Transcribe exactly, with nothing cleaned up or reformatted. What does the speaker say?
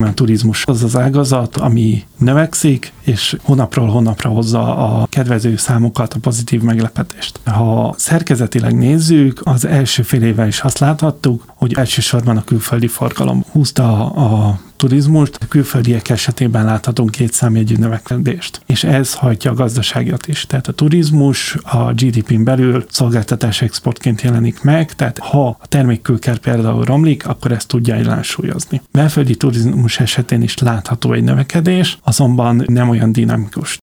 A turizmus az az ágazat, ami növekszik, és hónapról hónapra hozza a kedvező számokat, a pozitív meglepetést. Ha szerkezetileg nézzük, az első fél évvel is azt láthattuk, hogy elsősorban a külföldi forgalom húzta a turizmust, a külföldiek esetében láthatunk két számjegyű növekedést, és ez hajtja a gazdaságot is. Tehát a turizmus a gé dé pén belül szolgáltatás exportként jelenik meg, tehát ha a termékkülker például romlik, akkor ezt tudja ellensúlyozni. Belföldi turizmus esetén is látható egy növekedés, azonban nem olyan dinamikus.